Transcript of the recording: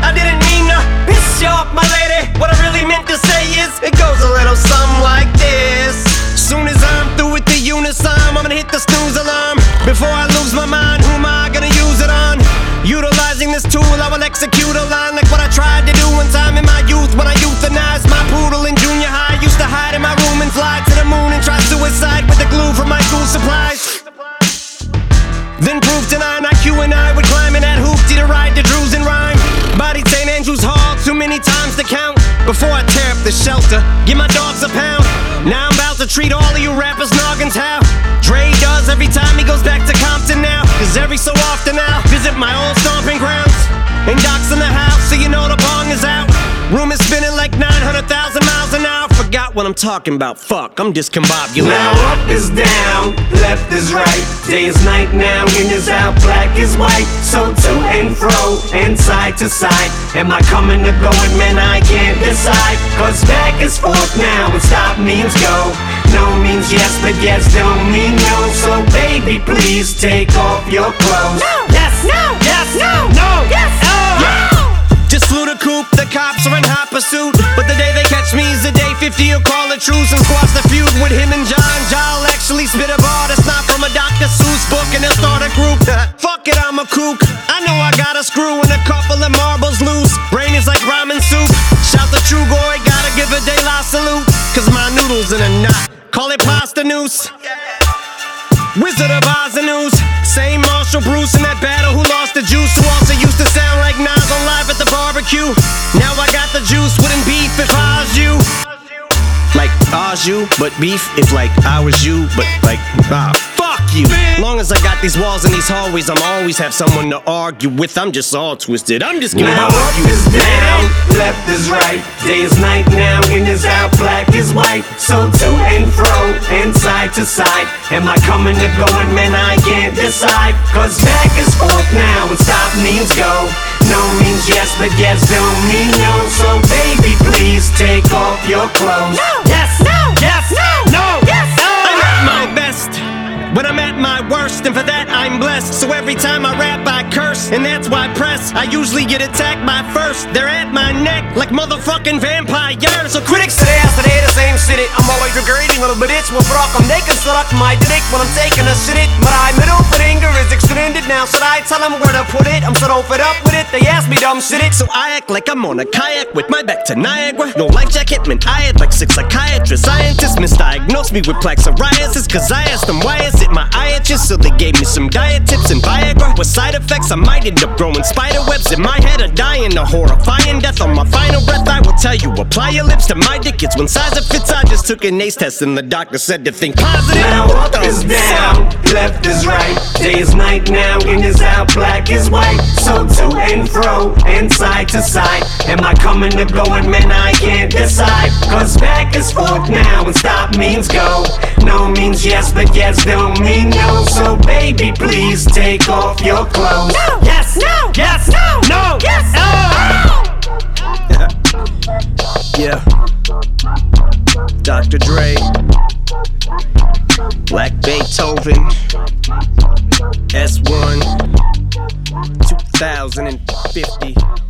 I didn't mean to piss you off, my lady. What I really meant to say is, it goes a little something like this. Soon as I'm through with the unisom, I'm gonna hit the snooze alarm. Before I lose my mind, who am I gonna use it on? Utilizing this tool, I will execute a line like what I tried to do one time in my youth when I euthanized my poodle in junior high. Used to hide in my room and fly to the moon and try suicide with the glue from my school supplies. Then proved to 9 IQ and I would climb in that hoopty to ride the Drews and rhyme. Bodied St. Andrew's Hall too many times to count. Before I tear up the shelter, give my dogs a pound. Now I'm about to treat all of you rappers noggins how Dre does every time he goes back to Compton now. Cause every so often I'll visit my old stomping grounds. And Doc's in the house, so you know the bong is out. Room is spinning like 900,000 miles an hour. Forgot what I'm talking about, fuck, I'm discombobulated. Now up is down, left is right. Day is night now, in is out, black is white. So to and fro, and side to side. Am I coming or going, man, I can't decide. Cause back is forth now, and stop means go. No means yes, but yes don't mean no. So baby, please take off your clothes. No, yes, no, yes, no, no, yes, oh, yeah. Just flew the coop, the cops are in hot pursuit. But the day they catch me is the day 50 will call a truce and squash the feud with him and John. Ja'll actually spit a bar that's not from a Dr. Seuss book, and they'll start a group. Fuck it, I'm a kook. I know I got a screw and a couple of marbles loose. Brain is like ramen soup. Shout the true boy, gotta give a De La salute. Cause my noodles in a knot, call it pasta noose. Wizard of Oz and News. Same Marshall Bruce in that battle who lost the juice, who also used to sound like Nas on Live at the Barbecue. Now I got the juice, wouldn't beef if I was you. Like Oz you, but beef if like I was you, but like fuck you. Long as I got these walls and these hallways, I'm always have someone to argue with. I'm just all twisted, I'm just gonna now up you is down, left is right. Day is night now, in is out, black is white. So to and fro, and side to side. Am I coming or going, man, I can't decide. Cause back is forth now, and stop means go. No means yes, but yes don't mean no. So baby, please take off your clothes. No, yes, no, yes, no, no, yes, oh. I'm at my best when I'm at my worst, and for that I'm blessed. So every time I rap I curse, and that's why press I usually get attacked by first. They're at my neck like motherfucking vampires. So critics say the same shit. I'm always regretting little bit it's brak om they can suck my dick when I'm taking a shit. My middle finger is extended now. Should I tell them where to put it? I'm so fed up with it. They ask me dumb shit. So I act like I'm on a kayak with my back to Niagara. No life jacket, man. I had like 6 psychiatrists. Scientists misdiagnosed me with plaque psoriasis. Cause I asked them why is it my eye itches. So they gave me some diet tips and Viagra. With side effects I might end up growing spider webs in my head or dying a horrifying death. On my final breath I will tell you, apply your lips to my dick. It's one size that fits. I just took an ACE test and the doctor said to think positive. Now up is down, left is right. Day is night now, in is out, black is white. So to and fro, and side to side. Am I coming or going, man, I can't decide. Cause back is forth now, and stop means go. No means yes, but yes don't mean no. So baby, please take off your clothes. No, yes, no, yes, no, no, yes, oh. Yeah. Dr. Dre, Black Beethoven, S1, 2050.